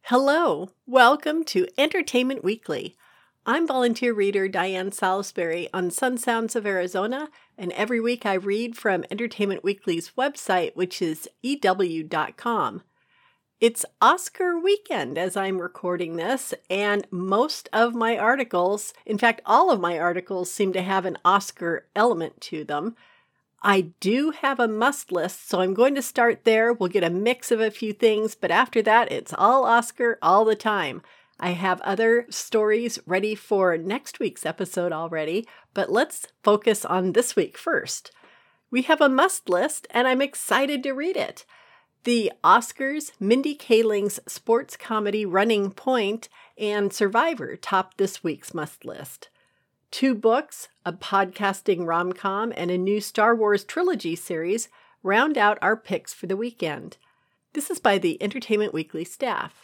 Hello, welcome to Entertainment Weekly. I'm volunteer reader Diane Salisbury on Sun Sounds of Arizona, and every week I read from Entertainment Weekly's website, which is EW.com. It's Oscar weekend as I'm recording this, and most of my articles, in fact all of my articles, seem to have an Oscar element to them. I do have a must list, so I'm going to start there. We'll get a mix of a few things, but after that, it's all Oscar all the time. I have other stories ready for next week's episode already, but let's focus on this week first. We have a must list, and I'm excited to read it. The Oscars, Mindy Kaling's sports comedy Running Point, and Survivor topped this week's must list. 2 books, a podcasting rom-com, and a new Star Wars trilogy series round out our picks for the weekend. This is by the Entertainment Weekly staff.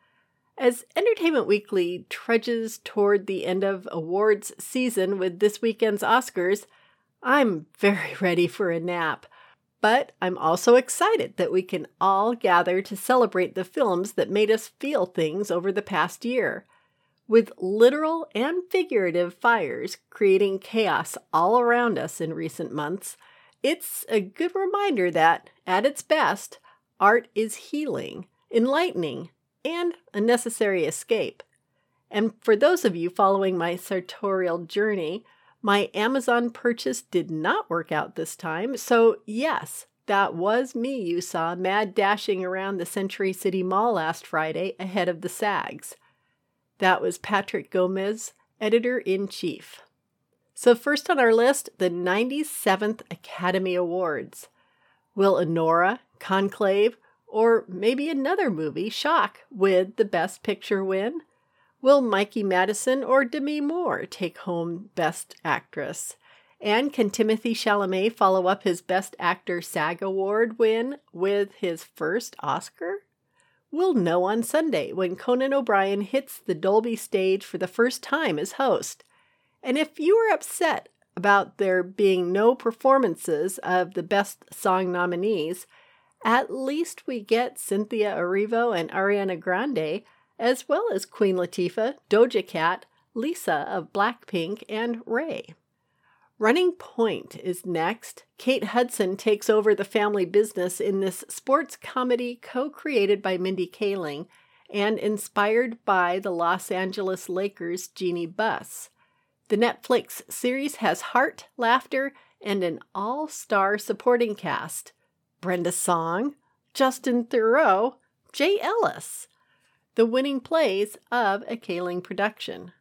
As Entertainment Weekly trudges toward the end of awards season with this weekend's Oscars, I'm very ready for a nap. But I'm also excited that we can all gather to celebrate the films that made us feel things over the past year. With literal and figurative fires creating chaos all around us in recent months, it's a good reminder that, at its best, art is healing, enlightening, and a necessary escape. And for those of you following my sartorial journey, my Amazon purchase did not work out this time, so yes, that was me you saw mad dashing around the Century City Mall last Friday ahead of the SAGs. That was Patrick Gomez, Editor-in-Chief. So first on our list, the 97th Academy Awards. Will Anora, Conclave, or maybe another movie shock with the Best Picture win? Will Mikey Madison or Demi Moore take home Best Actress? And can Timothée Chalamet follow up his Best Actor SAG Award win with his first Oscar? We'll know on Sunday when Conan O'Brien hits the Dolby stage for the first time as host. And if you were upset about there being no performances of the Best Song nominees, at least we get Cynthia Erivo and Ariana Grande, as well as Queen Latifah, Doja Cat, Lisa of Blackpink, and Ray. Running Point is next. Kate Hudson takes over the family business in this sports comedy co-created by Mindy Kaling and inspired by the Los Angeles Lakers' Jeannie Buss. The Netflix series has heart, laughter, and an all-star supporting cast. Brenda Song, Justin Theroux, Jay Ellis. The winning plays of a Kaling production.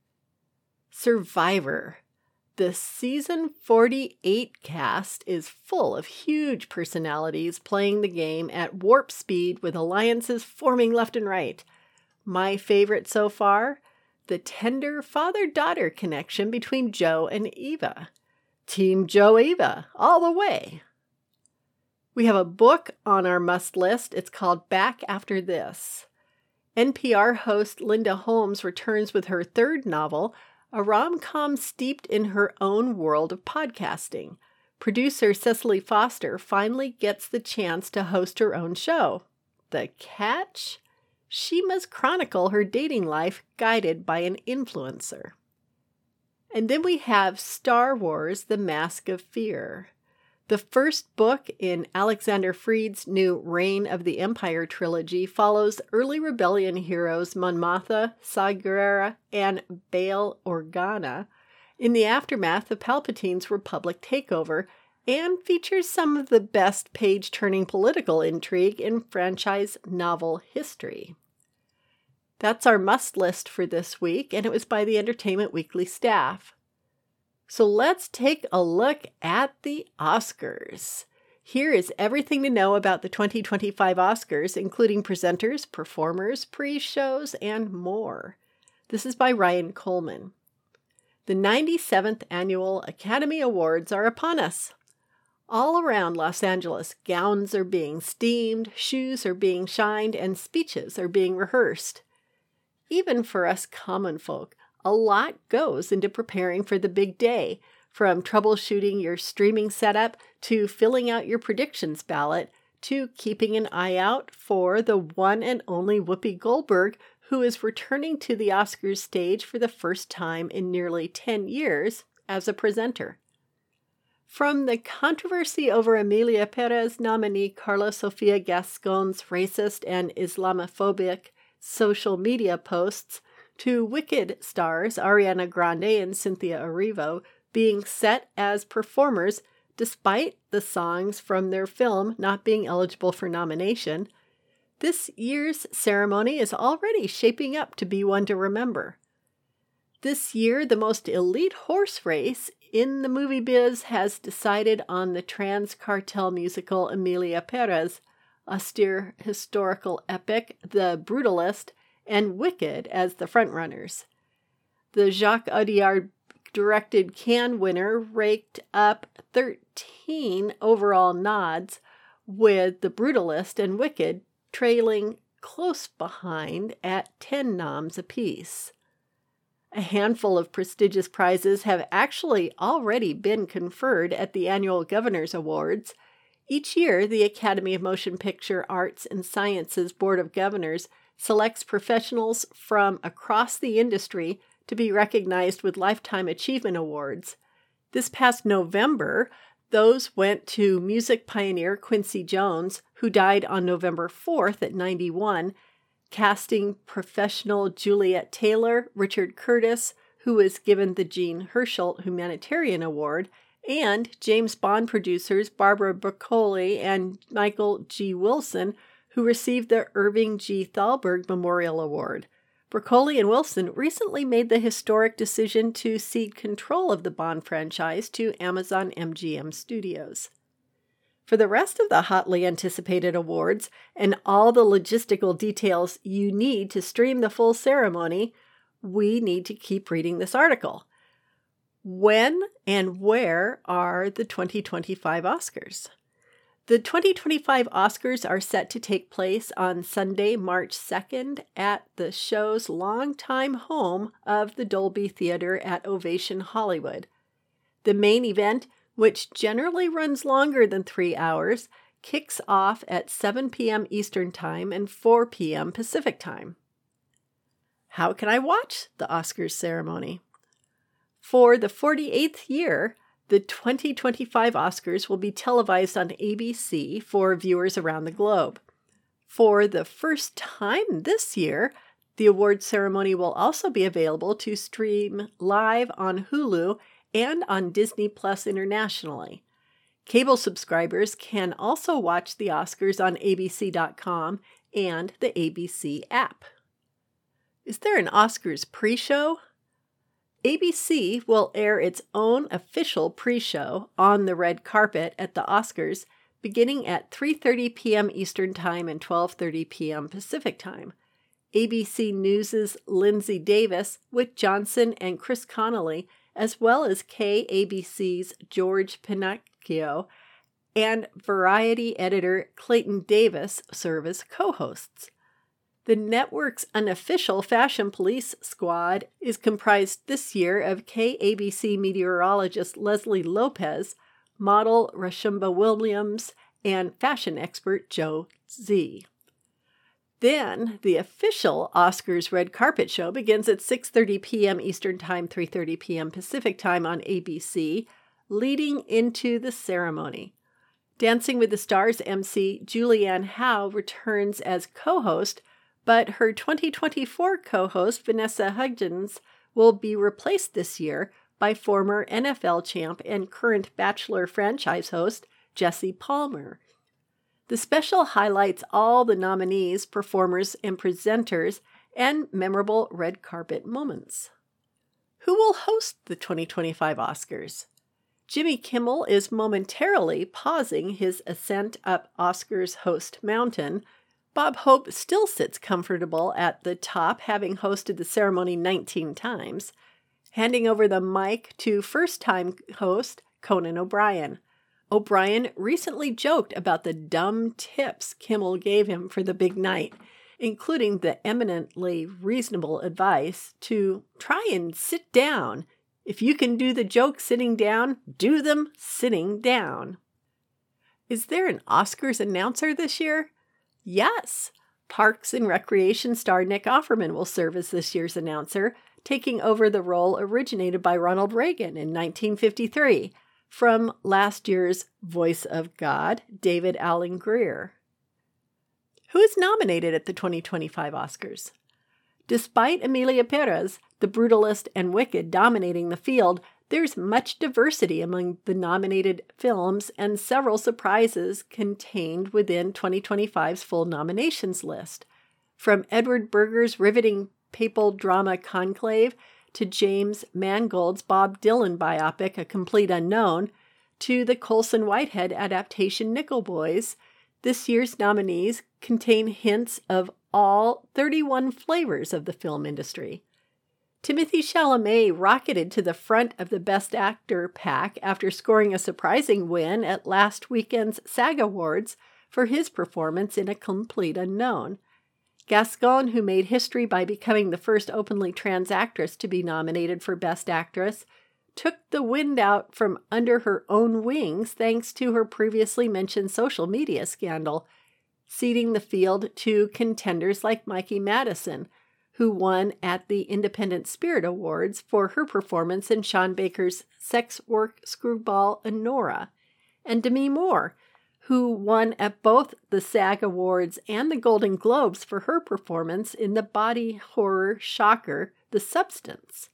Survivor. The season 48 cast is full of huge personalities playing the game at warp speed with alliances forming left and right. My favorite so far? The tender father-daughter connection between Joe and Eva. Team Joe-Eva, all the way. We have a book on our must list. It's called Back After This. NPR host Linda Holmes returns with her 3rd novel, a rom-com steeped in her own world of podcasting. Producer Cecily Foster finally gets the chance to host her own show. The catch? She must chronicle her dating life guided by an influencer. And then we have Star Wars: The Mask of Fear. The first book in Alexander Freed's new Reign of the Empire trilogy follows early rebellion heroes Mon Mothma, Saw Gerrera, and Bail Organa in the aftermath of Palpatine's Republic takeover and features some of the best page-turning political intrigue in franchise novel history. That's our must list for this week, and it was by the Entertainment Weekly staff. So let's take a look at the Oscars. Here is everything to know about the 2025 Oscars, including presenters, performers, pre-shows, and more. This is by Ryan Coleman. The 97th Annual Academy Awards are upon us. All around Los Angeles, gowns are being steamed, shoes are being shined, and speeches are being rehearsed. Even for us common folk, a lot goes into preparing for the big day, from troubleshooting your streaming setup to filling out your predictions ballot to keeping an eye out for the one and only Whoopi Goldberg, who is returning to the Oscars stage for the first time in nearly 10 years as a presenter. From the controversy over Emilia Perez nominee Carla Sofia Gascon's racist and Islamophobic social media posts to Wicked stars Ariana Grande and Cynthia Erivo being set as performers despite the songs from their film not being eligible for nomination, this year's ceremony is already shaping up to be one to remember. This year, the most elite horse race in the movie biz has decided on the trans cartel musical Emilia Perez, austere historical epic The Brutalist, and Wicked as the frontrunners. The Jacques Audiard directed Cannes winner raked up 13 overall nods, with The Brutalist and Wicked trailing close behind at 10 noms apiece. A handful of prestigious prizes have actually already been conferred at the annual Governor's Awards. Each year, the Academy of Motion Picture Arts and Sciences Board of Governors selects professionals from across the industry to be recognized with Lifetime Achievement Awards. This past November, those went to music pioneer Quincy Jones, who died on November 4th at 91, casting professional Juliet Taylor, Richard Curtis, who was given the Jean Hersholt Humanitarian Award, and James Bond producers Barbara Broccoli and Michael G. Wilson, who received the Irving G. Thalberg Memorial Award. Broccoli and Wilson recently made the historic decision to cede control of the Bond franchise to Amazon MGM Studios. For the rest of the hotly anticipated awards and all the logistical details you need to stream the full ceremony, we need to keep reading this article. When and where are the 2025 Oscars? The 2025 Oscars are set to take place on Sunday, March 2nd at the show's longtime home of the Dolby Theater at Ovation Hollywood. The main event, which generally runs longer than 3 hours, kicks off at 7 p.m. Eastern Time and 4 p.m. Pacific Time. How can I watch the Oscars ceremony? For the 48th year, the 2025 Oscars will be televised on ABC for viewers around the globe. For the first time this year, the award ceremony will also be available to stream live on Hulu and on Disney Plus internationally. Cable subscribers can also watch the Oscars on ABC.com and the ABC app. Is there an Oscars pre-show? ABC will air its own official pre-show on the red carpet at the Oscars beginning at 3:30 p.m. Eastern Time and 12:30 p.m. Pacific Time. ABC News' Lindsay Davis with Johnson and Chris Connolly, as well as KABC's George Pinocchio and Variety editor Clayton Davis serve as co-hosts. The network's unofficial Fashion Police squad is comprised this year of KABC meteorologist Leslie Lopez, model Rashumba Williams, and fashion expert Joe Z. Then, the official Oscars red carpet show begins at 6:30 p.m. Eastern Time, 3:30 p.m. Pacific Time on ABC, leading into the ceremony. Dancing with the Stars MC Julianne Howe returns as co-host, but her 2024 co-host, Vanessa Hudgens, will be replaced this year by former NFL champ and current Bachelor franchise host, Jesse Palmer. The special highlights all the nominees, performers, and presenters, and memorable red carpet moments. Who will host the 2025 Oscars? Jimmy Kimmel is momentarily pausing his ascent up Oscars host mountain. Bob Hope still sits comfortable at the top, having hosted the ceremony 19 times, handing over the mic to first-time host Conan O'Brien. O'Brien recently joked about the dumb tips Kimmel gave him for the big night, including the eminently reasonable advice to try and sit down. If you can do the joke sitting down, do them sitting down. Is there an Oscars announcer this year? Yes! Parks and Recreation star Nick Offerman will serve as this year's announcer, taking over the role originated by Ronald Reagan in 1953 from last year's Voice of God, David Alan Grier. Who is nominated at the 2025 Oscars? Despite Emilia Pérez, The Brutalist and Wicked dominating the field, there's much diversity among the nominated films and several surprises contained within 2025's full nominations list. From Edward Berger's riveting papal drama Conclave to James Mangold's Bob Dylan biopic A Complete Unknown to the Colson Whitehead adaptation Nickel Boys, this year's nominees contain hints of all 31 flavors of the film industry. Timothée Chalamet rocketed to the front of the Best Actor pack after scoring a surprising win at last weekend's SAG Awards for his performance in A Complete Unknown. Gascon, who made history by becoming the first openly trans actress to be nominated for Best Actress, took the wind out from under her own wings thanks to her previously mentioned social media scandal, ceding the field to contenders like Mikey Madison, who won at the Independent Spirit Awards for her performance in Sean Baker's sex work screwball Honora, and Demi Moore, who won at both the SAG Awards and the Golden Globes for her performance in the body horror shocker The Substance.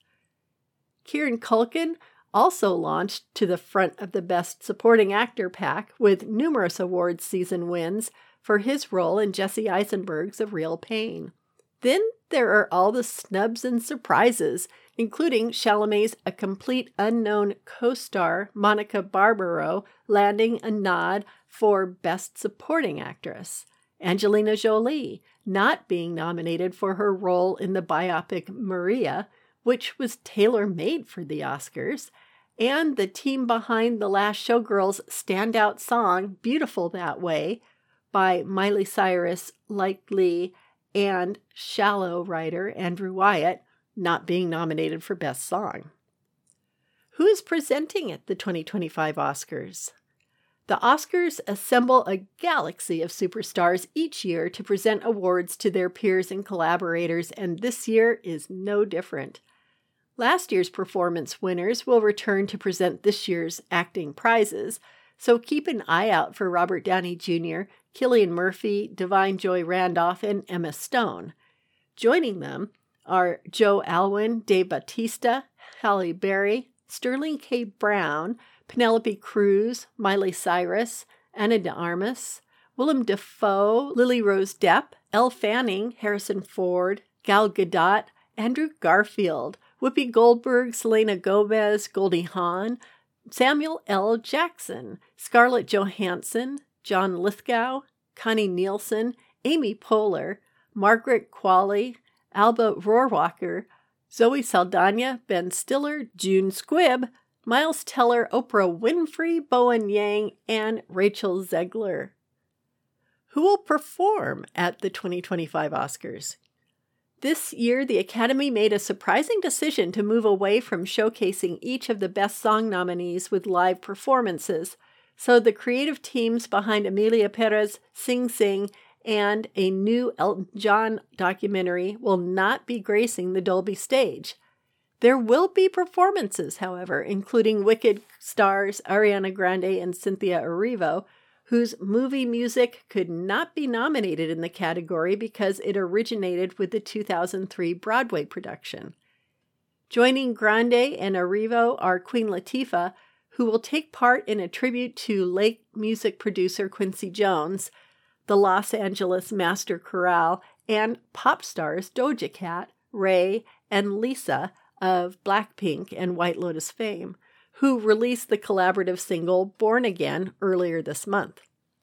Kieran Culkin also launched to the front of the Best Supporting Actor pack with numerous awards season wins for his role in Jesse Eisenberg's A Real Pain. Then there are all the snubs and surprises, including Chalamet's A Complete Unknown co-star Monica Barbaro landing a nod for Best Supporting Actress, Angelina Jolie not being nominated for her role in the biopic Maria, which was tailor-made for the Oscars, and the team behind The Last Showgirl's standout song Beautiful That Way by Miley Cyrus, Like Lee, and Shallow writer Andrew Wyatt not being nominated for Best Song. Who is presenting at the 2025 Oscars? The Oscars assemble a galaxy of superstars each year to present awards to their peers and collaborators, and this year is no different. Last year's performance winners will return to present this year's acting prizes, so keep an eye out for Robert Downey Jr., Cillian Murphy, Da'Vine Joy Randolph, and Emma Stone. Joining them are Joe Alwyn, Dave Bautista, Halle Berry, Sterling K. Brown, Penelope Cruz, Miley Cyrus, Ana de Armas, Willem Dafoe, Lily Rose Depp, Elle Fanning, Harrison Ford, Gal Gadot, Andrew Garfield, Whoopi Goldberg, Selena Gomez, Goldie Hawn, Samuel L. Jackson, Scarlett Johansson, John Lithgow, Connie Nielsen, Amy Poehler, Margaret Qualley, Alba Rohrwacher, Zoe Saldana, Ben Stiller, June Squibb, Miles Teller, Oprah Winfrey, Bowen Yang, and Rachel Zegler. Who will perform at the 2025 Oscars? This year, the Academy made a surprising decision to move away from showcasing each of the Best Song nominees with live performances, so the creative teams behind Emilia Pérez, Sing Sing, and a new Elton John documentary will not be gracing the Dolby stage. There will be performances, however, including Wicked stars Ariana Grande and Cynthia Erivo, whose movie music could not be nominated in the category because it originated with the 2003 Broadway production. Joining Grande and Erivo are Queen Latifah, who will take part in a tribute to late music producer Quincy Jones, the Los Angeles Master Chorale, and pop stars Doja Cat, Ray, and Lisa of Blackpink and White Lotus fame, who released the collaborative single Born Again earlier this month.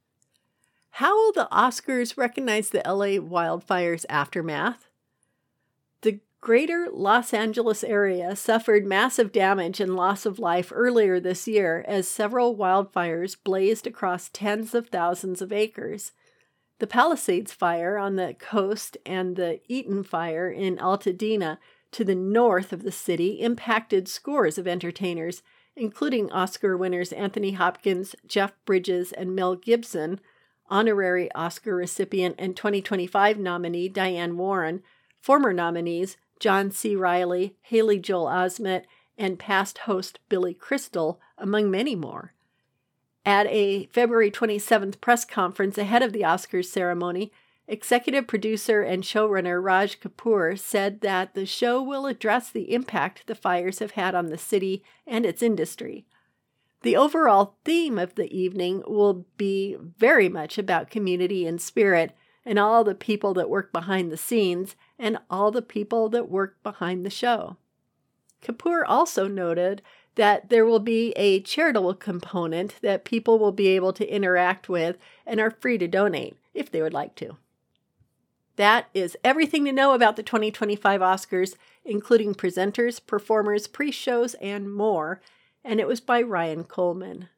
How will the Oscars recognize the LA wildfires' aftermath? The greater Los Angeles area suffered massive damage and loss of life earlier this year as several wildfires blazed across tens of thousands of acres. The Palisades Fire on the coast and the Eaton Fire in Altadena to the north of the city impacted scores of entertainers, including Oscar winners Anthony Hopkins, Jeff Bridges, and Mel Gibson, honorary Oscar recipient and 2025 nominee Diane Warren, former nominees John C. Reilly, Haley Joel Osment, and past host Billy Crystal, among many more. At a February 27th press conference ahead of the Oscars ceremony, executive producer and showrunner Raj Kapoor said that the show will address the impact the fires have had on the city and its industry. The overall theme of the evening will be very much about community and spirit and all the people that work behind the scenes and all the people that work behind the show. Kapoor also noted that there will be a charitable component that people will be able to interact with and are free to donate if they would like to. That is everything to know about the 2025 Oscars, including presenters, performers, pre-shows, and more, and it was by Ryan Coleman.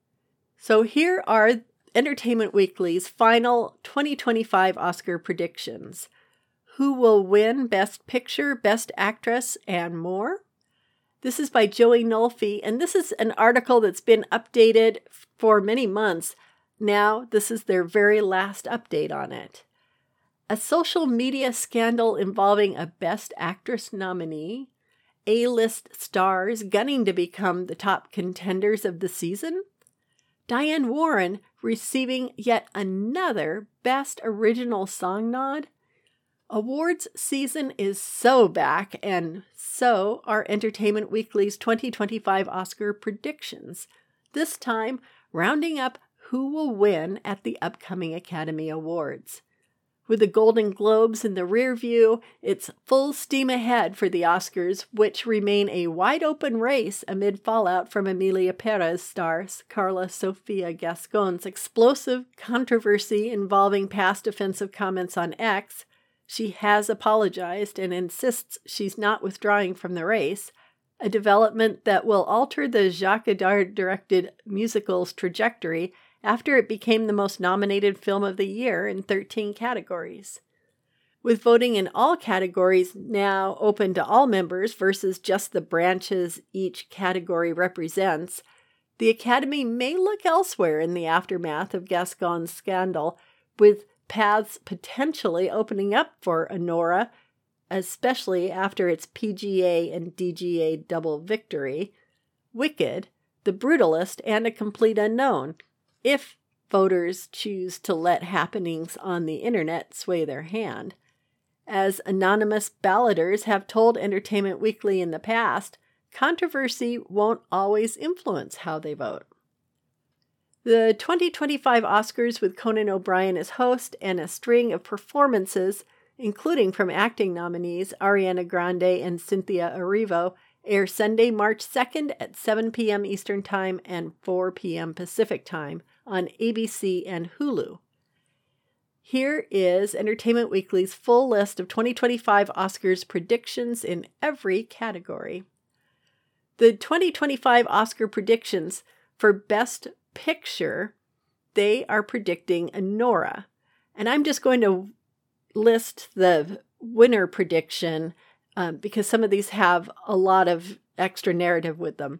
So here are Entertainment Weekly's final 2025 Oscar predictions. Who will win Best Picture, Best Actress, and more? This is by Joey Nolfi, and this is an article that's been updated for many months. Now, this is their very last update on it. A social media scandal involving a Best Actress nominee, A-list stars gunning to become the top contenders of the season, Diane Warren receiving yet another Best Original Song nod. Awards season is so back, and so are Entertainment Weekly's 2025 Oscar predictions, this time rounding up who will win at the upcoming Academy Awards. With the Golden Globes in the rear view, it's full steam ahead for the Oscars, which remain a wide-open race amid fallout from Emilia Perez star Carla Sofia Gascon's explosive controversy involving past offensive comments on X. She has apologized and insists she's not withdrawing from the race, a development that will alter the Jacques Audiard-directed musical's trajectory after it became the most nominated film of the year in 13 categories. With voting in all categories now open to all members versus just the branches each category represents, the Academy may look elsewhere in the aftermath of Gascon's scandal, with paths potentially opening up for Anora, especially after its PGA and DGA double victory, Wicked, The Brutalist, and A Complete Unknown, if voters choose to let happenings on the internet sway their hand. As anonymous balloters have told Entertainment Weekly in the past, controversy won't always influence how they vote. The 2025 Oscars, with Conan O'Brien as host and a string of performances, including from acting nominees Ariana Grande and Cynthia Erivo, air Sunday, March 2nd at 7 p.m. Eastern Time and 4 p.m. Pacific Time on ABC and Hulu. Here is Entertainment Weekly's full list of 2025 Oscars predictions in every category. The 2025 Oscar predictions for Best Picture, they are predicting Anora. And I'm just going to list the winner prediction because some of these have a lot of extra narrative with them.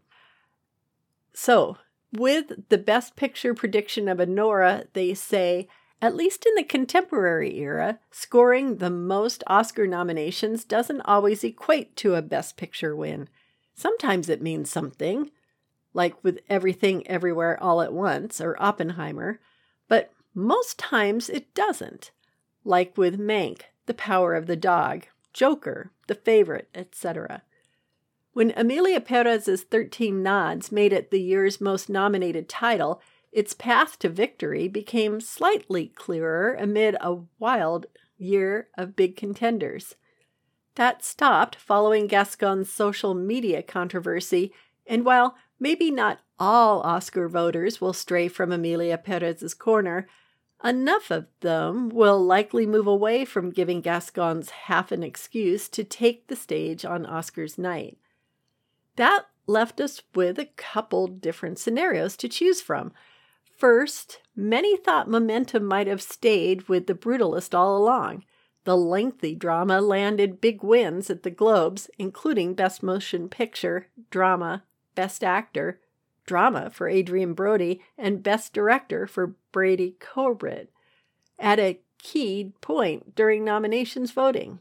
So, with the Best Picture prediction of Anora, they say, at least in the contemporary era, scoring the most Oscar nominations doesn't always equate to a Best Picture win. Sometimes it means something, like with Everything Everywhere All at Once or Oppenheimer, but most times it doesn't, like with Mank, The Power of the Dog, Joker, The Favorite, etc. When Emilia Perez's 13 nods made it the year's most nominated title, its path to victory became slightly clearer amid a wild year of big contenders. That stopped following Gascon's social media controversy, and while maybe not all Oscar voters will stray from Emilia Perez's corner, enough of them will likely move away from giving Gascon's half an excuse to take the stage on Oscars night. That left us with a couple different scenarios to choose from. First, many thought momentum might have stayed with The Brutalist all along. The lengthy drama landed big wins at the Globes, including Best Motion Picture, Drama, Best Actor, Drama for Adrien Brody, and Best Director for Brady Corbett, at a key point during nominations voting.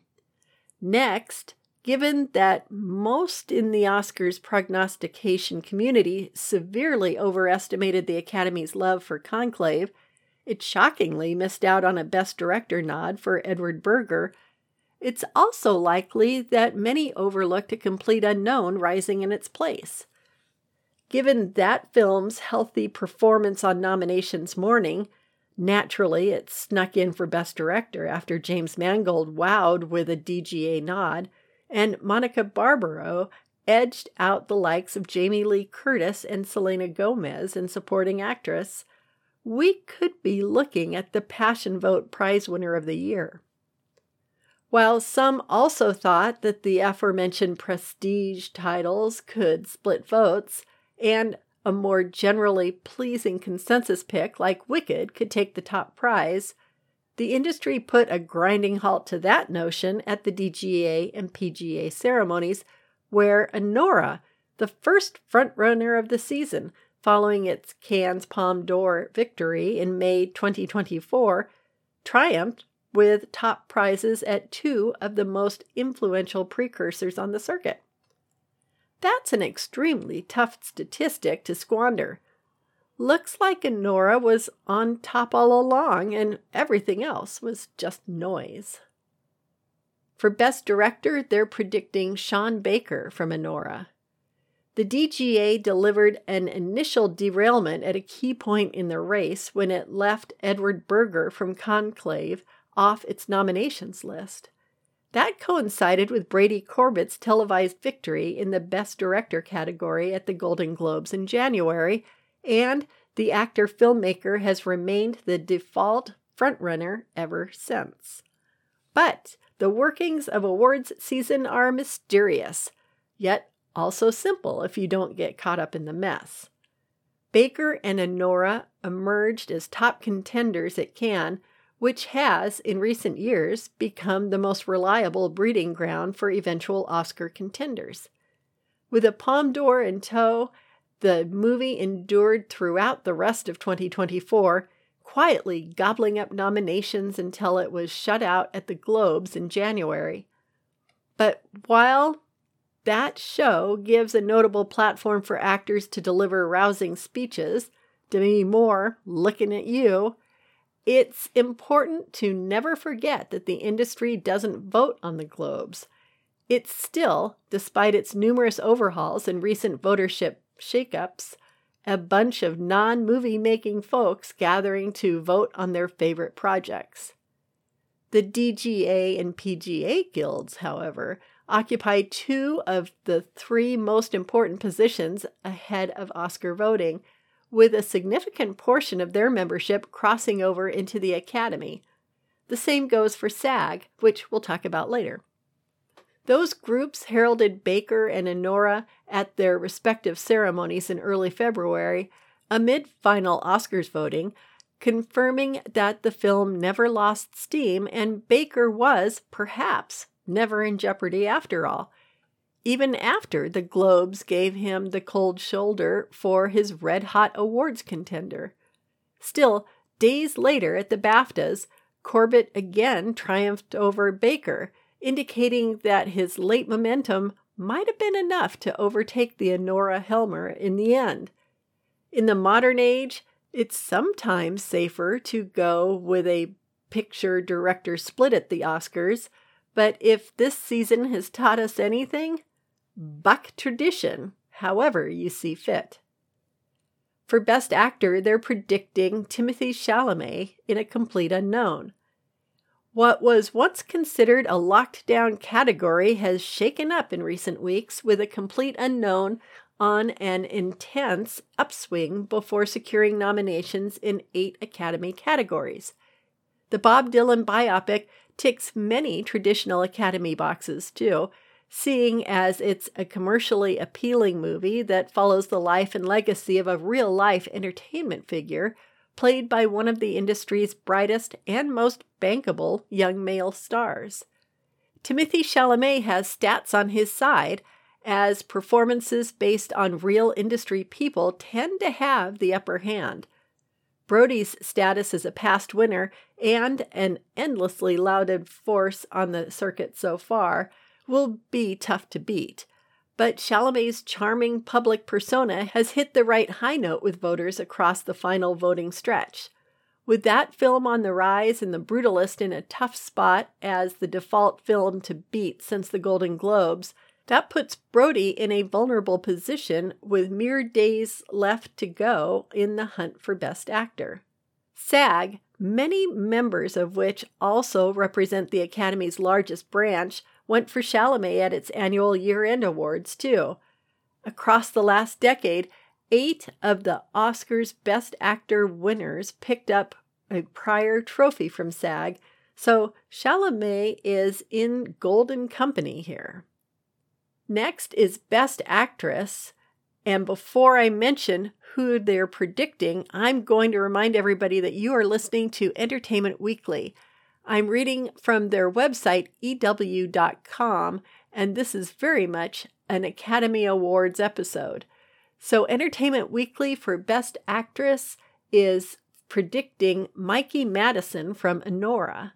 Next, given that most in the Oscars prognostication community severely overestimated the Academy's love for Conclave, it shockingly missed out on a Best Director nod for Edward Berger. It's also likely that many overlooked a complete unknown rising in its place. Given that film's healthy performance on nominations morning, naturally it snuck in for Best Director after James Mangold wowed with a DGA nod, and Monica Barbaro edged out the likes of Jamie Lee Curtis and Selena Gomez in Supporting Actress. We could be looking at the Passion Vote Prize winner of the year. While some also thought that the aforementioned prestige titles could split votes, and a more generally pleasing consensus pick like Wicked could take the top prize, the industry put a grinding halt to that notion at the DGA and PGA ceremonies, where Anora, the first frontrunner of the season, following its Cannes Palme d'Or victory in May 2024, triumphed with top prizes at two of the most influential precursors on the circuit. That's an extremely tough statistic to squander. Looks like Anora was on top all along, and everything else was just noise. For Best Director, they're predicting Sean Baker from Anora. The DGA delivered an initial derailment at a key point in the race when it left Edward Berger from Conclave off its nominations list. That coincided with Brady Corbett's televised victory in the Best Director category at the Golden Globes in January, and the actor-filmmaker has remained the default frontrunner ever since. But the workings of awards season are mysterious, yet also simple if you don't get caught up in the mess. Baker and Anora emerged as top contenders at Cannes, which has, in recent years, become the most reliable breeding ground for eventual Oscar contenders. With a Palme d'Or in tow, the movie endured throughout the rest of 2024, quietly gobbling up nominations until it was shut out at the Globes in January. But while that show gives a notable platform for actors to deliver rousing speeches, Demi Moore, looking at you, it's important to never forget that the industry doesn't vote on the Globes. It's still, despite its numerous overhauls and recent votership shakeups, a bunch of non-movie-making folks gathering to vote on their favorite projects. The DGA and PGA guilds, however, occupy two of the three most important positions ahead of Oscar voting, with a significant portion of their membership crossing over into the Academy. The same goes for SAG, which we'll talk about later. Those groups heralded Baker and Anora at their respective ceremonies in early February, amid final Oscars voting, confirming that the film never lost steam and Baker was, perhaps, never in jeopardy after all, even after the Globes gave him the cold shoulder for his red-hot awards contender. Still, days later at the BAFTAs, Corbett again triumphed over Baker, indicating that his late momentum might have been enough to overtake the Anora Helmer in the end. In the modern age, it's sometimes safer to go with a picture-director split at the Oscars, but if this season has taught us anything, buck tradition, however you see fit. For Best Actor, they're predicting Timothée Chalamet in A Complete Unknown. What was once considered a locked-down category has shaken up in recent weeks with A Complete Unknown on an intense upswing before securing nominations in 8 Academy categories. The Bob Dylan biopic ticks many traditional Academy boxes, too, seeing as it's a commercially appealing movie that follows the life and legacy of a real-life entertainment figure played by one of the industry's brightest and most bankable young male stars. Timothée Chalamet has stats on his side, as performances based on real industry people tend to have the upper hand. Brody's status as a past winner and an endlessly lauded force on the circuit so far will be tough to beat. But Chalamet's charming public persona has hit the right high note with voters across the final voting stretch. With that film on the rise and The Brutalist in a tough spot as the default film to beat since the Golden Globes, that puts Brody in a vulnerable position with mere days left to go in the hunt for Best Actor. SAG, many members of which also represent the Academy's largest branch, went for Chalamet at its annual year-end awards, too. Across the last decade, 8 of the Oscars Best Actor winners picked up a prior trophy from SAG, so Chalamet is in golden company here. Next is Best Actress, and before I mention who they're predicting, I'm going to remind everybody that you are listening to Entertainment Weekly. I'm reading from their website, EW.com, and this is very much an Academy Awards episode. So Entertainment Weekly for Best Actress is predicting Mikey Madison from Anora.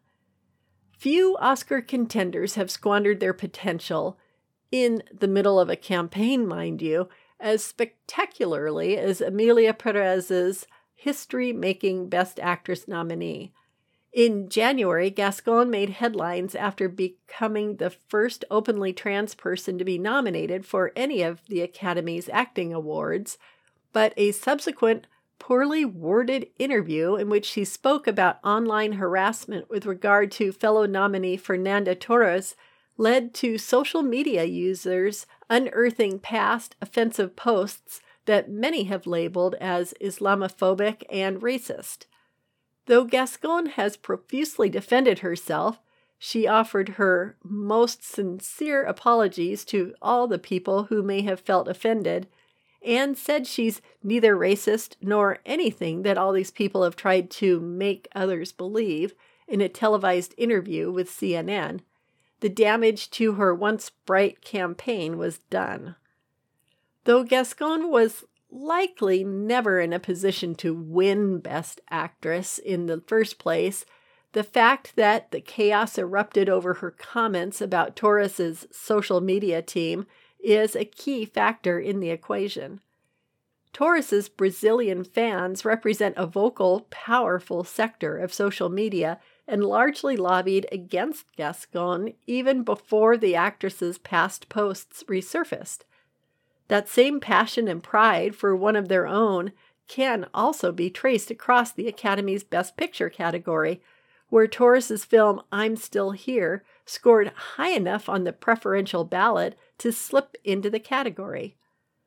Few Oscar contenders have squandered their potential, in the middle of a campaign, mind you, as spectacularly as Emilia Perez's history-making Best Actress nominee. In January, Gascon made headlines after becoming the first openly trans person to be nominated for any of the Academy's acting awards, but a subsequent poorly worded interview in which she spoke about online harassment with regard to fellow nominee Fernanda Torres led to social media users unearthing past offensive posts that many have labeled as Islamophobic and racist. Though Gascon has profusely defended herself, she offered her most sincere apologies to all the people who may have felt offended, and said she's neither racist nor anything that all these people have tried to make others believe in a televised interview with CNN. The damage to her once bright campaign was done. Though Gascon was likely never in a position to win Best Actress in the first place, the fact that the chaos erupted over her comments about Torres's social media team is a key factor in the equation. Torres's Brazilian fans represent a vocal, powerful sector of social media and largely lobbied against Gascon even before the actress's past posts resurfaced. That same passion and pride for one of their own can also be traced across the Academy's Best Picture category, where Torres's film I'm Still Here scored high enough on the preferential ballot to slip into the category.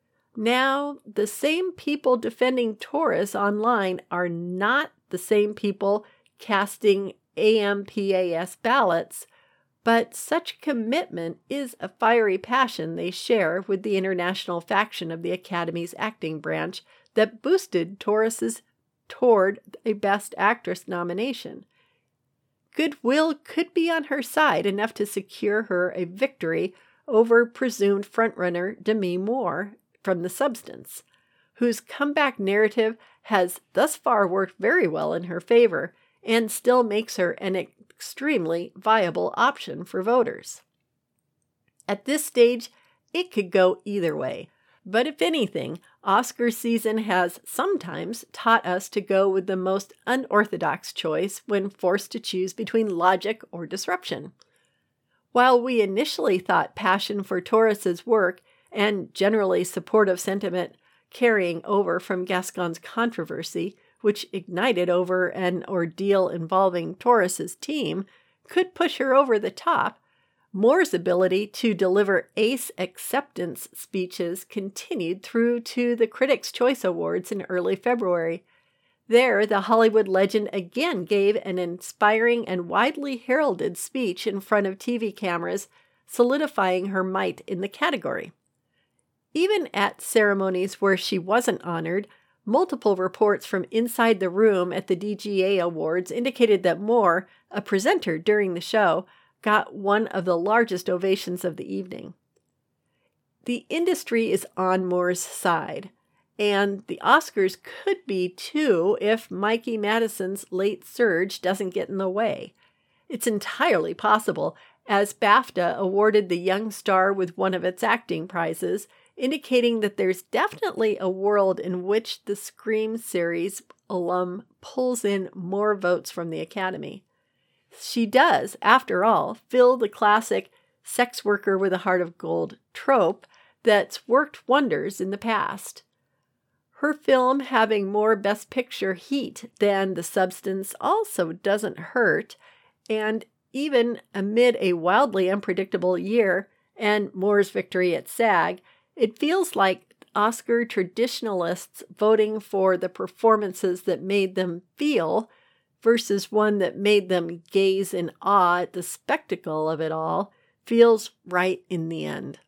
Now, the same people defending Torres online are not the same people casting AMPAS ballots, but such commitment is a fiery passion they share with the international faction of the Academy's acting branch that boosted Torres's toward a Best Actress nomination. Goodwill could be on her side enough to secure her a victory over presumed frontrunner Demi Moore from The Substance, whose comeback narrative has thus far worked very well in her favor and still makes her an extremely viable option for voters. At this stage, it could go either way, but if anything, Oscar season has sometimes taught us to go with the most unorthodox choice when forced to choose between logic or disruption. While we initially thought passion for Torres's work and generally supportive sentiment carrying over from Gascon's controversy, which ignited over an ordeal involving Torres's team, could push her over the top, Moore's ability to deliver ace acceptance speeches continued through to the Critics' Choice Awards in early February. There, the Hollywood legend again gave an inspiring and widely heralded speech in front of TV cameras, solidifying her might in the category. Even at ceremonies where she wasn't honored, multiple reports from inside the room at the DGA Awards indicated that Moore, a presenter during the show, got one of the largest ovations of the evening. the industry is on Moore's side, and the Oscars could be too if Mikey Madison's late surge doesn't get in the way. It's entirely possible, as BAFTA awarded the young star with one of its acting prizes, indicating that there's definitely a world in which the Scream series alum pulls in more votes from the Academy. She does, after all, fill the classic sex worker with a heart of gold trope that's worked wonders in the past. Her film having more Best Picture heat than The Substance also doesn't hurt, and even amid a wildly unpredictable year and Moore's victory at SAG, it feels like Oscar traditionalists voting for the performances that made them feel versus one that made them gaze in awe at the spectacle of it all feels right in the end.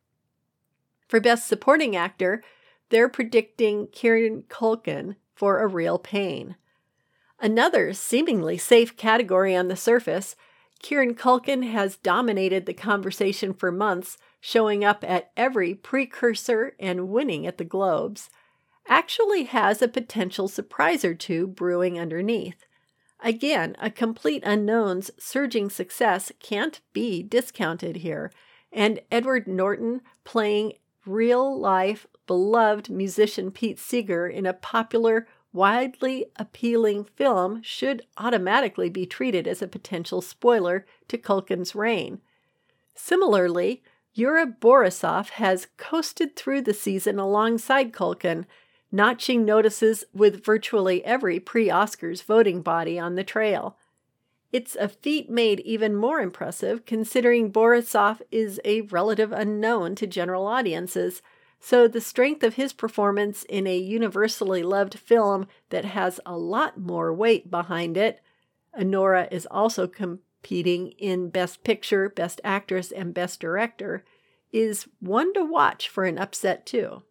For Best Supporting Actor, they're predicting Kieran Culkin for A Real Pain. Another seemingly safe category on the surface, Kieran Culkin has dominated the conversation for months, showing up at every precursor and winning at the Globes, actually has a potential surprise or two brewing underneath. Again, a complete unknown's surging success can't be discounted here, and Edward Norton playing real-life, beloved musician Pete Seeger in a popular, widely appealing film should automatically be treated as a potential spoiler to Culkin's reign. Similarly, Yura Borisov has coasted through the season alongside Culkin, notching notices with virtually every pre-Oscars voting body on the trail. It's a feat made even more impressive considering Borisov is a relative unknown to general audiences, so the strength of his performance in a universally loved film that has a lot more weight behind it, Anora is also competing in Best Picture, Best Actress, and Best Director, is one to watch for an upset too.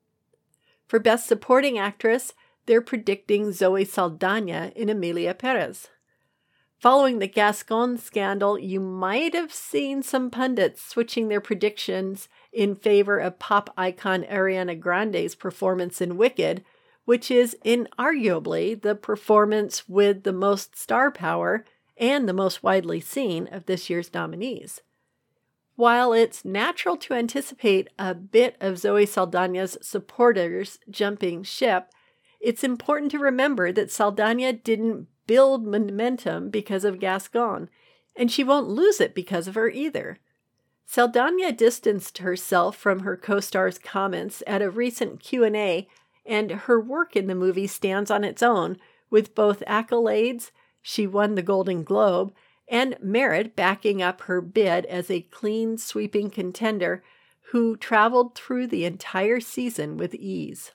For Best Supporting Actress, they're predicting Zoe Saldana in Emilia Perez. Following the Gascon scandal, you might have seen some pundits switching their predictions in favor of pop icon Ariana Grande's performance in Wicked, which is inarguably the performance with the most star power and the most widely seen of this year's nominees. While it's natural to anticipate a bit of Zoe Saldana's supporters jumping ship, it's important to remember that Saldana didn't build momentum because of Gascon, and she won't lose it because of her either. Saldana distanced herself from her co-star's comments at a recent Q&A, and her work in the movie stands on its own, with both accolades, she won the Golden Globe, and merit backing up her bid as a clean, sweeping contender who traveled through the entire season with ease.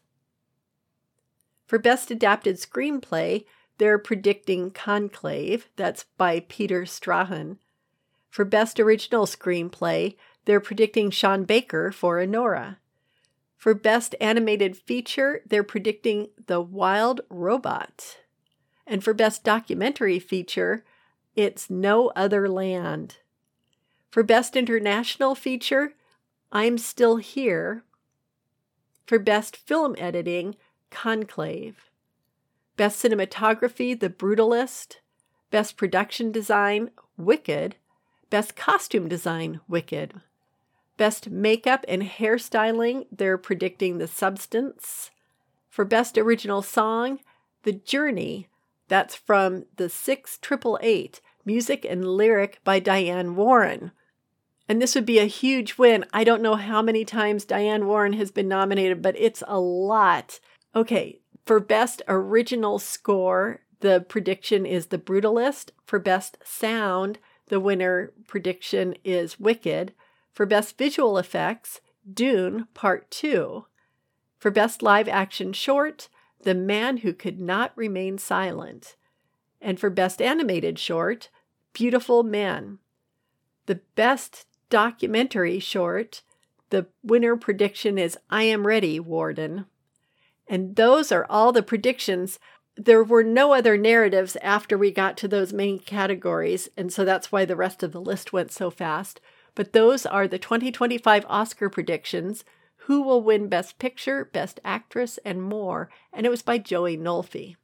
For Best Adapted Screenplay, they're predicting Conclave, that's by Peter Strahan. For Best Original Screenplay, they're predicting Sean Baker for Anora. For Best Animated Feature, they're predicting The Wild Robot. And for Best Documentary Feature, it's No Other Land. For Best International Feature, I'm Still Here. For Best Film Editing, Conclave. Best Cinematography, The Brutalist. Best Production Design, Wicked. Best Costume Design, Wicked. Best Makeup and Hairstyling, they're predicting The Substance. For Best Original Song, The Journey. That's from the 688, music and lyric by Diane Warren. And this would be a huge win. I don't know how many times Diane Warren has been nominated, but it's a lot. Okay, for Best Original Score, the prediction is The Brutalist. For Best Sound, the winner prediction is Wicked. For Best Visual Effects, Dune Part 2. For Best Live Action Short, The Man Who Could Not Remain Silent. And for Best Animated Short, Beautiful Men. The Best Documentary Short, the winner prediction is I Am Ready, Warden. And those are all the predictions. There were no other narratives after we got to those main categories, and so that's why the rest of the list went so fast. But those are the 2025 Oscar predictions, who will win Best Picture, Best Actress, and more, and it was by Joey Nolfi.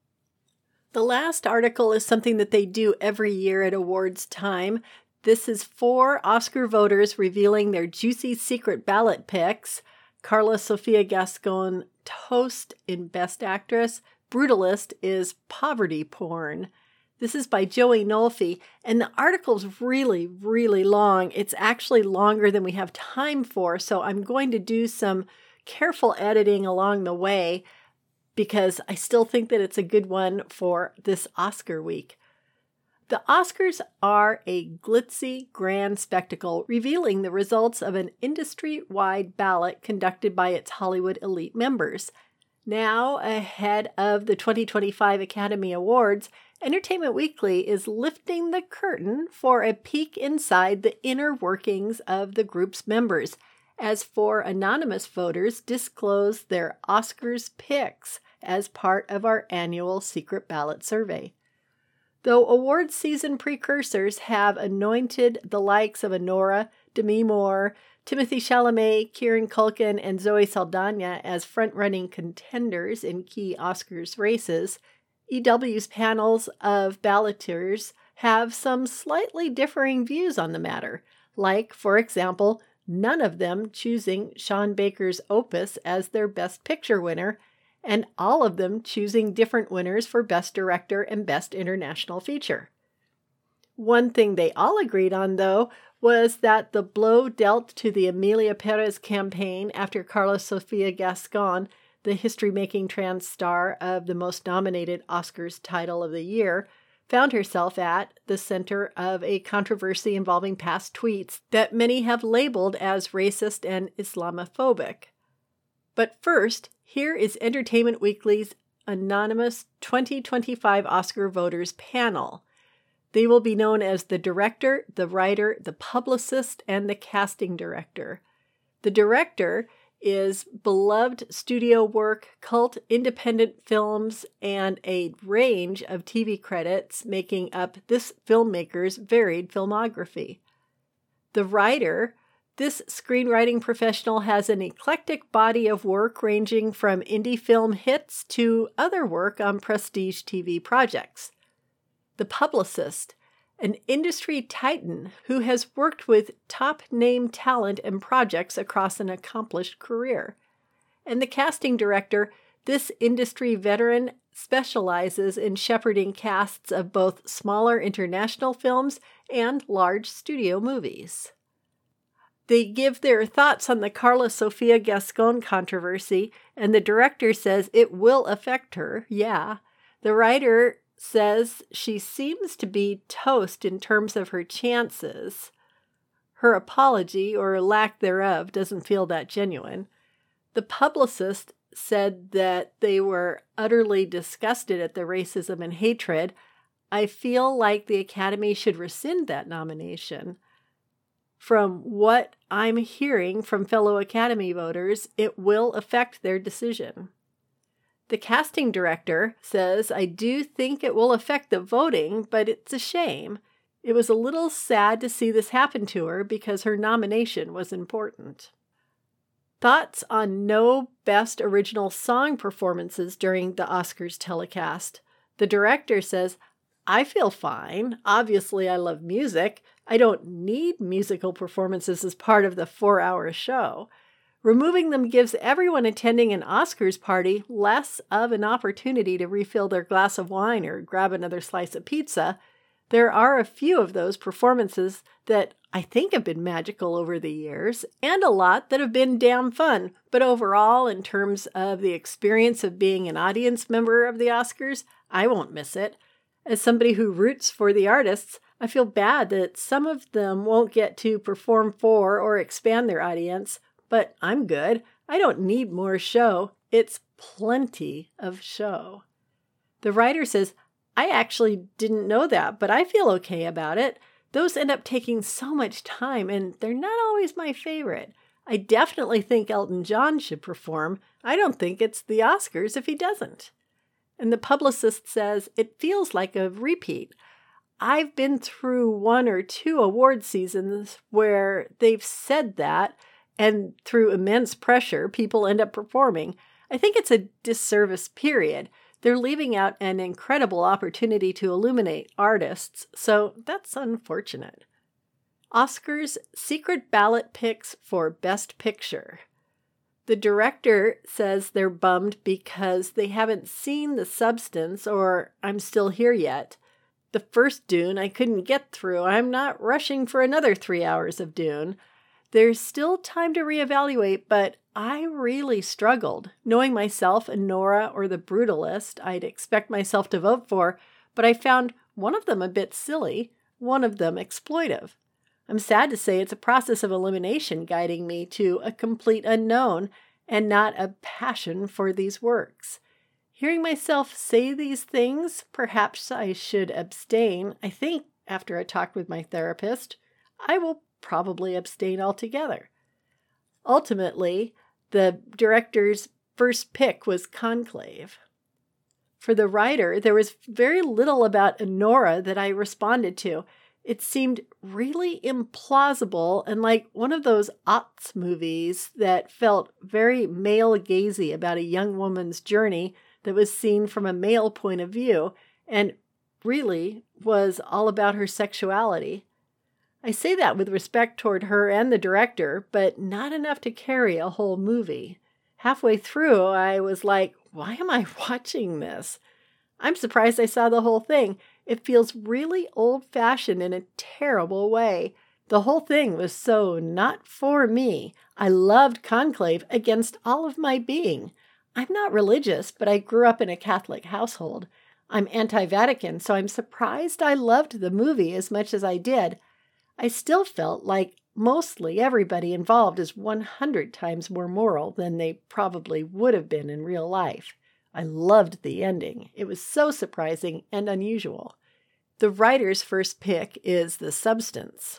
The last article is something that they do every year at awards time. This is 4 Oscar voters revealing their juicy secret ballot picks. Carla Sofia Gascon Toast in Best Actress. Brutalist is Poverty Porn. This is by Joey Nolfi, and the article's really, really long. It's actually longer than we have time for, so I'm going to do some careful editing along the way because I still think that it's a good one for this Oscar week. The Oscars are a glitzy, grand spectacle revealing the results of an industry-wide ballot conducted by its Hollywood elite members. Now, ahead of the 2025 Academy Awards, Entertainment Weekly is lifting the curtain for a peek inside the inner workings of the group's members, as 4 anonymous voters disclose their Oscars picks as part of our annual secret ballot survey. Though awards season precursors have anointed the likes of Anora, Demi Moore, Timothée Chalamet, Kieran Culkin, and Zoe Saldana as front-running contenders in key Oscars races, EW's panels of balloters have some slightly differing views on the matter, like, for example, none of them choosing Sean Baker's Opus as their Best Picture winner, and all of them choosing different winners for Best Director and Best International Feature. One thing they all agreed on, though, was that the blow dealt to the Emilia Perez campaign after Carla Sofia Gascon, the history-making trans star of the most nominated Oscars title of the year, found herself at the center of a controversy involving past tweets that many have labeled as racist and Islamophobic. But first, here is Entertainment Weekly's anonymous 2025 Oscar voters panel. They will be known as the director, the writer, the publicist, and the casting director. The director is beloved studio work, cult independent films, and a range of TV credits making up this filmmaker's varied filmography. The writer, this screenwriting professional has an eclectic body of work ranging from indie film hits to other work on prestige TV projects. The publicist, an industry titan who has worked with top-name talent and projects across an accomplished career. And the casting director, this industry veteran specializes in shepherding casts of both smaller international films and large studio movies. They give their thoughts on the Carla Sofia Gascon controversy, and the director says it will affect her, yeah. The writer says she seems to be toast in terms of her chances. Her apology, or lack thereof, doesn't feel that genuine. The publicist said that they were utterly disgusted at the racism and hatred. I feel like the Academy should rescind that nomination. From what I'm hearing from fellow Academy voters, it will affect their decision. The casting director says, I do think it will affect the voting, but it's a shame. It was a little sad to see this happen to her because her nomination was important. Thoughts on no Best Original Song performances during the Oscars telecast. The director says, I feel fine. Obviously, I love music. I don't need musical performances as part of the 4-hour show. Removing them gives everyone attending an Oscars party less of an opportunity to refill their glass of wine or grab another slice of pizza. There are a few of those performances that I think have been magical over the years, and a lot that have been damn fun. But overall, in terms of the experience of being an audience member of the Oscars, I won't miss it. As somebody who roots for the artists, I feel bad that some of them won't get to perform for or expand their audience, but I'm good. I don't need more show. It's plenty of show. The writer says, I actually didn't know that, but I feel okay about it. Those end up taking so much time, and they're not always my favorite. I definitely think Elton John should perform. I don't think it's the Oscars if he doesn't. And the publicist says, it feels like a repeat. I've been through 1 or 2 award seasons where they've said that, and through immense pressure, people end up performing. I think it's a disservice, period. They're leaving out an incredible opportunity to illuminate artists, so that's unfortunate. Oscars secret ballot picks for Best Picture. The director says they're bummed because they haven't seen The Substance or I'm Still Here Yet. The first Dune I couldn't get through. I'm not rushing for another 3 hours of Dune. There's still time to reevaluate, but I really struggled. Knowing myself and Nora or The Brutalist, I'd expect myself to vote for, but I found one of them a bit silly, one of them exploitive. I'm sad to say it's a process of elimination guiding me to a complete unknown and not a passion for these works. Hearing myself say these things, perhaps I should abstain. I think, after a talk with my therapist, I will probably abstain altogether. Ultimately, the director's first pick was Conclave. For the writer, there was very little about Nora that I responded to. It seemed really implausible and like one of those aughts movies that felt very male-gazy about a young woman's journey that was seen from a male point of view and really was all about her sexuality. I say that with respect toward her and the director, but not enough to carry a whole movie. Halfway through, I was like, why am I watching this? I'm surprised I saw the whole thing. It feels really old-fashioned in a terrible way. The whole thing was so not for me. I loved Conclave against all of my being. I'm not religious, but I grew up in a Catholic household. I'm anti-Vatican, so I'm surprised I loved the movie as much as I did. I still felt like mostly everybody involved is 100 times more moral than they probably would have been in real life. I loved the ending. It was so surprising and unusual. The writer's first pick is The Substance.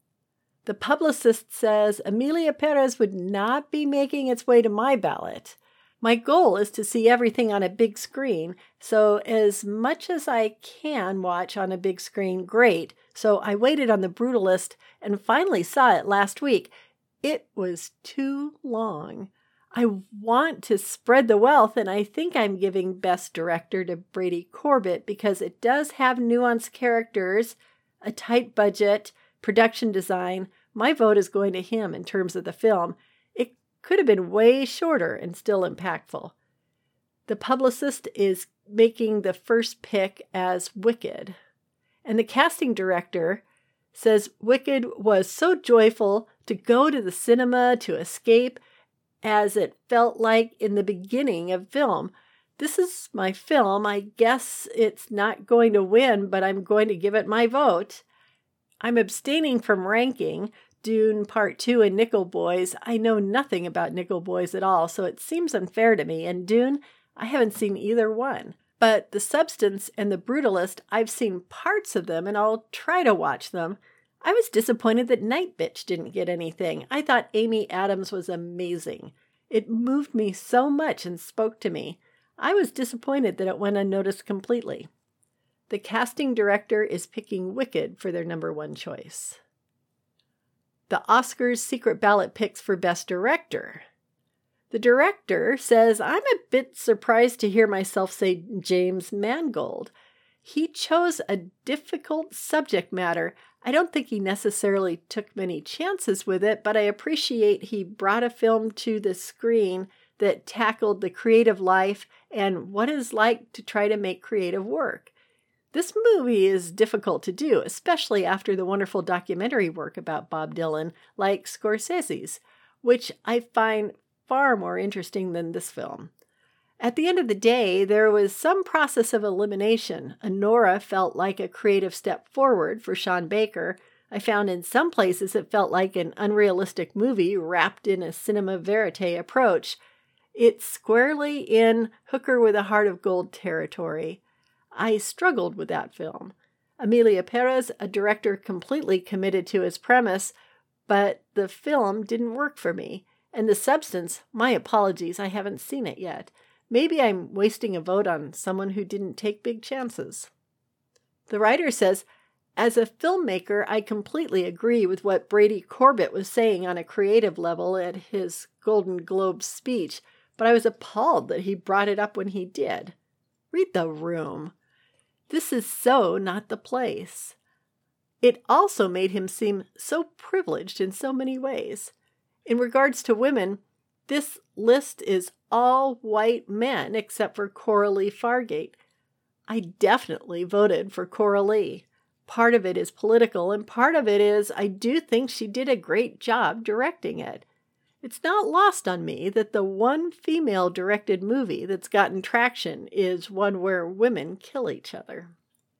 The publicist says Emilia Perez would not be making its way to my ballot. My goal is to see everything on a big screen, so as much as I can watch on a big screen, great. So I waited on The Brutalist and finally saw it last week. It was too long. I want to spread the wealth, and I think I'm giving Best Director to Brady Corbet because it does have nuanced characters, a tight budget, production design. My vote is going to him in terms of the film. It could have been way shorter and still impactful. The publicist is making the first pick as Wicked. And the casting director says Wicked was so joyful to go to the cinema to escape as it felt like in the beginning of film. This is my film. I guess it's not going to win, but I'm going to give it my vote. I'm abstaining from ranking Dune Part 2 and Nickel Boys. I know nothing about Nickel Boys at all, so it seems unfair to me. And Dune, I haven't seen either one. But The Substance and The Brutalist, I've seen parts of them, and I'll try to watch them. I was disappointed that Night Bitch didn't get anything. I thought Amy Adams was amazing. It moved me so much and spoke to me. I was disappointed that it went unnoticed completely. The casting director is picking Wicked for their number 1 choice. The Oscars secret ballot picks for Best Director. The director says, I'm a bit surprised to hear myself say James Mangold. He chose a difficult subject matter. I don't think he necessarily took many chances with it, but I appreciate he brought a film to the screen that tackled the creative life and what it's like to try to make creative work. This movie is difficult to do, especially after the wonderful documentary work about Bob Dylan, like Scorsese's, which I find far more interesting than this film. At the end of the day, there was some process of elimination. Nora felt like a creative step forward for Sean Baker. I found in some places it felt like an unrealistic movie wrapped in a cinema verite approach. It's squarely in Hooker with a Heart of Gold territory. I struggled with that film. Emilia Perez, a director completely committed to his premise, but the film didn't work for me. And The Substance, my apologies, I haven't seen it yet. Maybe I'm wasting a vote on someone who didn't take big chances. The writer says, As a filmmaker, I completely agree with what Brady Corbet was saying on a creative level at his Golden Globe speech, but I was appalled that he brought it up when he did. Read The Room. This is so not the place. It also made him seem so privileged in so many ways. In regards to women, this list is all white men except for Coralie Fargate. I definitely voted for Coralie. Part of it is political, and part of it is I do think she did a great job directing it. It's not lost on me that the one female-directed movie that's gotten traction is one where women kill each other.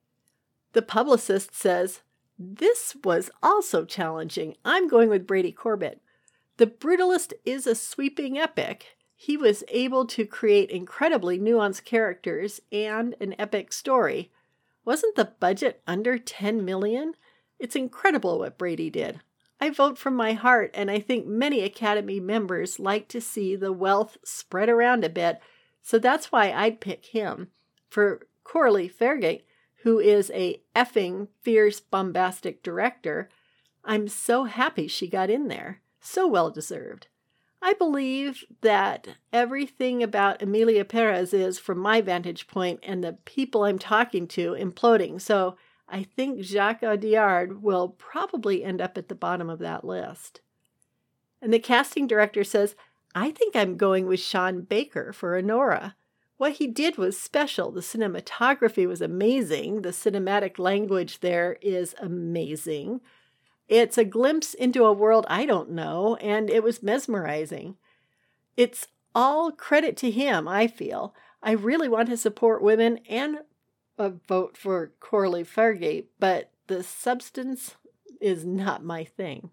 The publicist says, this was also challenging. I'm going with Brady Corbet. The Brutalist is a sweeping epic. He was able to create incredibly nuanced characters and an epic story. Wasn't the budget under $10 million? It's incredible what Brady did. I vote from my heart, and I think many Academy members like to see the wealth spread around a bit, so that's why I'd pick him. For Coralie Fargate, who is a effing fierce, bombastic director, I'm so happy she got in there. So well deserved. I believe that everything about Emilia Perez is, from my vantage point and the people I'm talking to, imploding. So I think Jacques Audiard will probably end up at the bottom of that list. And the casting director says, I think I'm going with Sean Baker for Honora. What he did was special. The cinematography was amazing. The cinematic language there is amazing. It's a glimpse into a world I don't know, and it was mesmerizing. It's all credit to him, I feel. I really want to support women and vote for Coralie Fargate, but the substance is not my thing.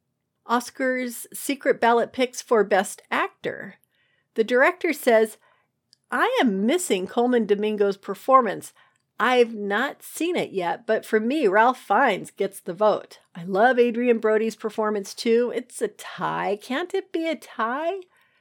Oscars secret ballot picks for Best Actor. The director says, I am missing Colman Domingo's performance. I've not seen it yet, but for me, Ralph Fiennes gets the vote. I love Adrien Brody's performance too. It's a tie. Can't it be a tie?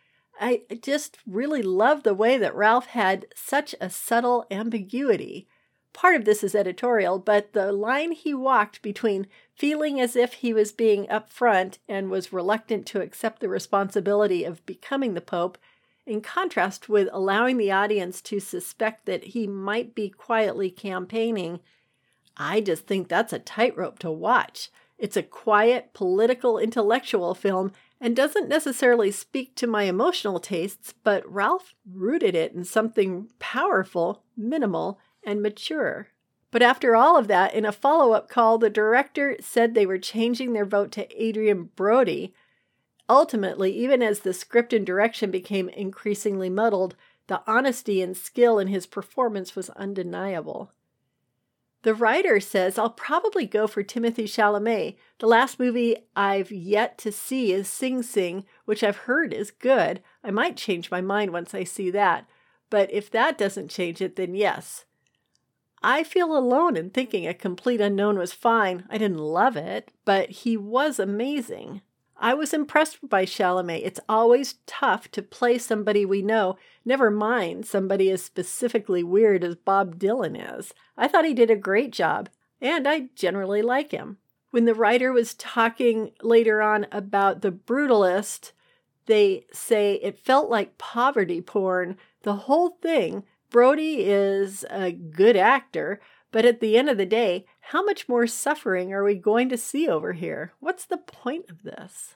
I just really love the way that Ralph had such a subtle ambiguity. Part of this is editorial, but the line he walked between feeling as if he was being upfront and was reluctant to accept the responsibility of becoming the Pope, in contrast with allowing the audience to suspect that he might be quietly campaigning, I just think that's a tightrope to watch. It's a quiet, political, intellectual film and doesn't necessarily speak to my emotional tastes, but Ralph rooted it in something powerful, minimal, and mature. But after all of that, in a follow-up call, the director said they were changing their vote to Adrien Brody. Ultimately, even as the script and direction became increasingly muddled, the honesty and skill in his performance was undeniable. The writer says, I'll probably go for Timothée Chalamet. The last movie I've yet to see is Sing Sing, which I've heard is good. I might change my mind once I see that. But if that doesn't change it, then yes. I feel alone in thinking A Complete Unknown was fine. I didn't love it, but he was amazing. I was impressed by Chalamet. It's always tough to play somebody we know, never mind somebody as specifically weird as Bob Dylan is. I thought he did a great job, and I generally like him. When the writer was talking later on about The Brutalist, they say it felt like poverty porn. The whole thing, Brody is a good actor, but at the end of the day, how much more suffering are we going to see over here? What's the point of this?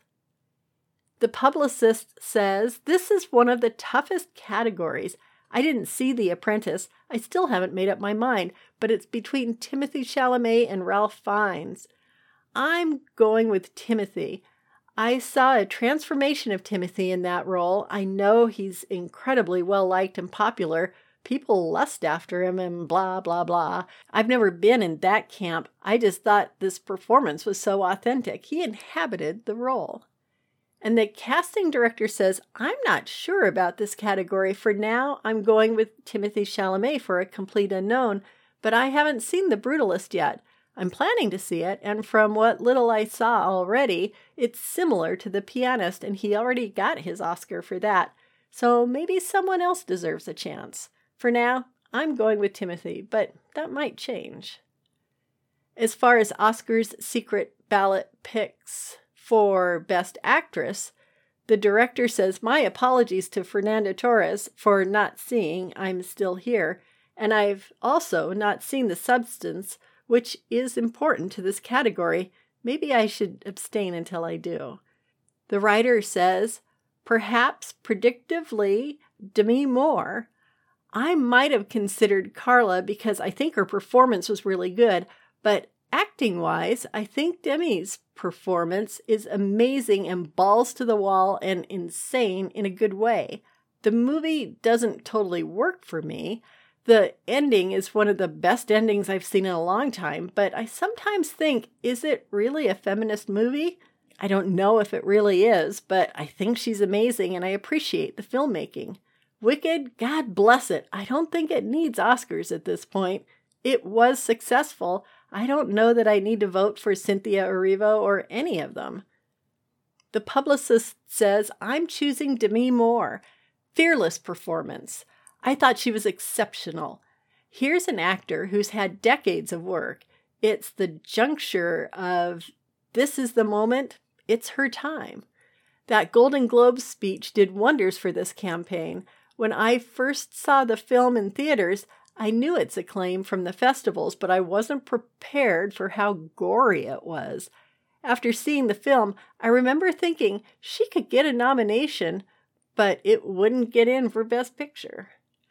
The publicist says, this is one of the toughest categories. I didn't see The Apprentice. I still haven't made up my mind, but it's between Timothée Chalamet and Ralph Fiennes. I'm going with Timothée. I saw a transformation of Timothée in that role. I know he's incredibly well-liked and popular. People lust after him and blah, blah, blah. I've never been in that camp. I just thought this performance was so authentic. He inhabited the role. And the casting director says, I'm not sure about this category. For now, I'm going with Timothée Chalamet for A Complete Unknown, but I haven't seen The Brutalist yet. I'm planning to see it, and from what little I saw already, it's similar to The Pianist, and he already got his Oscar for that. So maybe someone else deserves a chance. For now, I'm going with Timothée, but that might change. As far as Oscar's secret ballot picks for Best Actress, the director says, "My apologies to Fernanda Torres for not seeing I'm Still Here, and I've also not seen The Substance, which is important to this category. Maybe I should abstain until I do." The writer says, "Perhaps predictively, Demi Moore. I might have considered Carla because I think her performance was really good, but acting-wise, I think Demi's performance is amazing and balls to the wall and insane in a good way. The movie doesn't totally work for me. The ending is one of the best endings I've seen in a long time, but I sometimes think, is it really a feminist movie? I don't know if it really is, but I think she's amazing and I appreciate the filmmaking. Wicked, God bless it. I don't think it needs Oscars at this point. It was successful. I don't know that I need to vote for Cynthia Erivo or any of them." The publicist says, "I'm choosing Demi Moore. Fearless performance. I thought she was exceptional. Here's an actor who's had decades of work. It's the juncture of this is the moment. It's her time." That Golden Globe speech did wonders for this campaign. When I first saw the film in theaters, I knew its acclaim from the festivals, but I wasn't prepared for how gory it was. After seeing the film, I remember thinking she could get a nomination, but it wouldn't get in for Best Picture.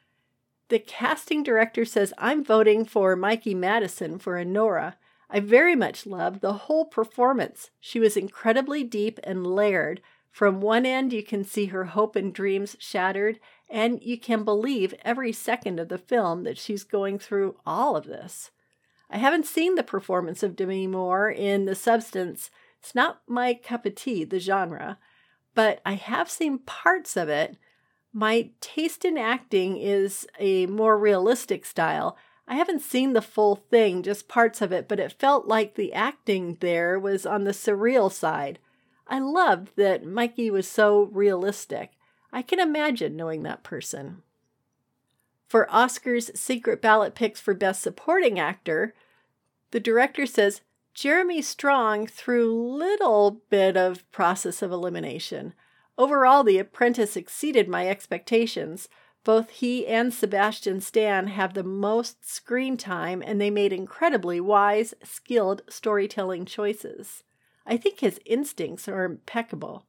The casting director says, "I'm voting for Mikey Madison for Anora. I very much loved the whole performance. She was incredibly deep and layered. From one end, you can see her hope and dreams shattered, and you can believe every second of the film that she's going through all of this." I haven't seen the performance of Demi Moore in The Substance. It's not my cup of tea, the genre, but I have seen parts of it. My taste in acting is a more realistic style. I haven't seen the full thing, just parts of it, but it felt like the acting there was on the surreal side. I loved that Mikey was so realistic. I can imagine knowing that person. For Oscar's secret ballot picks for Best Supporting Actor, the director says, "Jeremy Strong through little bit of process of elimination. Overall, The Apprentice exceeded my expectations. Both he and Sebastian Stan have the most screen time, and they made incredibly wise, skilled storytelling choices. I think his instincts are impeccable."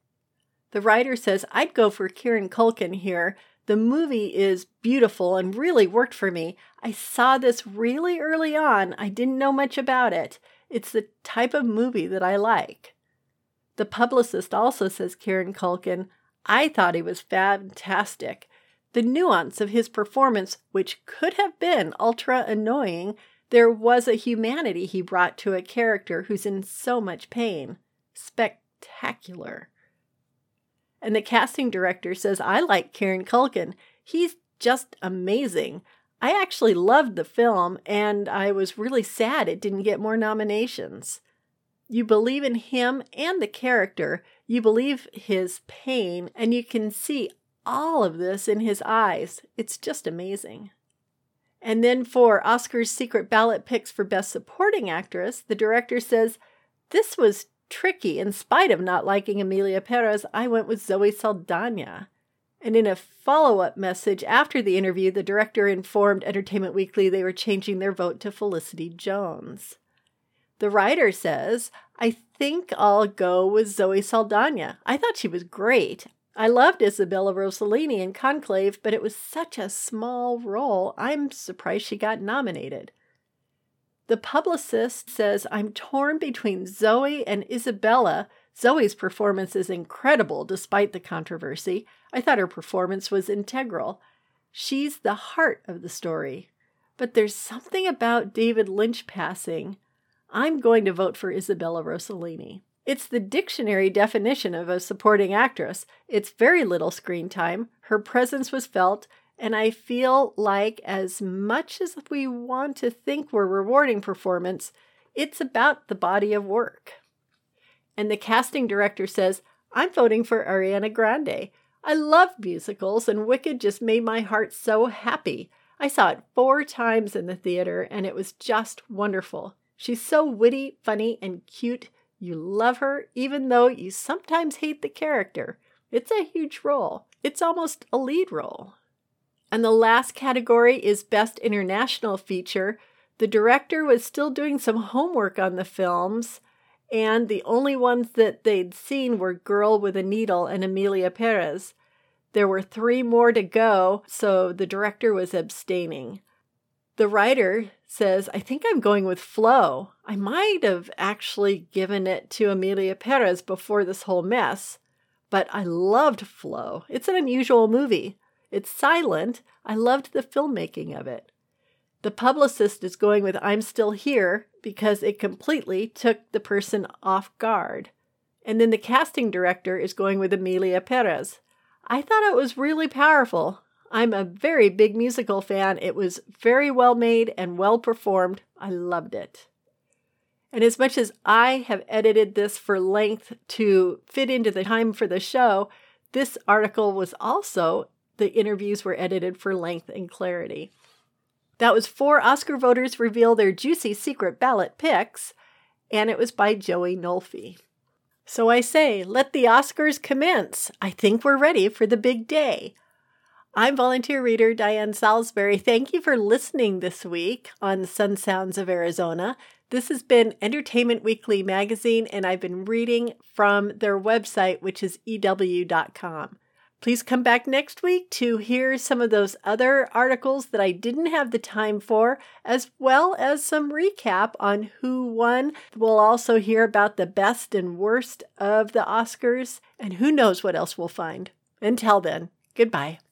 The writer says, "I'd go for Kieran Culkin here. The movie is beautiful and really worked for me. I saw this really early on. I didn't know much about it. It's the type of movie that I like." The publicist also says Kieran Culkin, "I thought he was fantastic. The nuance of his performance, which could have been ultra annoying, there was a humanity he brought to a character who's in so much pain. Spectacular." And the casting director says, "I like Kieran Culkin. He's just amazing. I actually loved the film, and I was really sad it didn't get more nominations. You believe in him and the character. You believe his pain, and you can see all of this in his eyes. It's just amazing." And then for Oscar's secret ballot picks for Best Supporting Actress, the director says, "This was tricky. In spite of not liking Emilia Perez, I went with Zoe Saldana." And in a follow-up message after the interview, the director informed Entertainment Weekly they were changing their vote to Felicity Jones. The writer says, "I think I'll go with Zoe Saldana. I thought she was great. I loved Isabella Rossellini in Conclave, but it was such a small role. I'm surprised she got nominated." The publicist says, "I'm torn between Zoe and Isabella. Zoe's performance is incredible despite the controversy. I thought her performance was integral. She's the heart of the story. But there's something about David Lynch passing. I'm going to vote for Isabella Rossellini. It's the dictionary definition of a supporting actress. It's very little screen time. Her presence was felt, and I feel like as much as we want to think we're rewarding performance, it's about the body of work." And the casting director says, "I'm voting for Ariana Grande. I love musicals, and Wicked just made my heart so happy. I saw it 4 times in the theater, and it was just wonderful. She's so witty, funny, and cute. You love her, even though you sometimes hate the character. It's a huge role. It's almost a lead role. And the last category is Best International Feature. The director was still doing some homework on the films, and the only ones that they'd seen were Girl with a Needle and Emilia Perez. There were 3 more to go, so the director was abstaining. The writer says, I think I'm going with Flo. I might have actually given it to Emilia Perez before this whole mess, but I loved Flo. It's an unusual movie. It's silent. I loved the filmmaking of it. The publicist is going with I'm Still Here because it completely took the person off guard. And then the casting director is going with Emilia Perez. I thought it was really powerful. I'm a very big musical fan. It was very well made and well performed. I loved it. And as much as I have edited this for length to fit into the time for the show, this article was also, the interviews were edited for length and clarity. That was 4 Oscar voters reveal their juicy secret ballot picks, and it was by Joey Nolfi. So I say, let the Oscars commence. I think we're ready for the big day. I'm volunteer reader Diane Salisbury. Thank you for listening this week on Sun Sounds of Arizona. This has been Entertainment Weekly magazine, and I've been reading from their website, which is EW.com. Please come back next week to hear some of those other articles that I didn't have the time for, as well as some recap on who won. We'll also hear about the best and worst of the Oscars, and who knows what else we'll find. Until then, goodbye.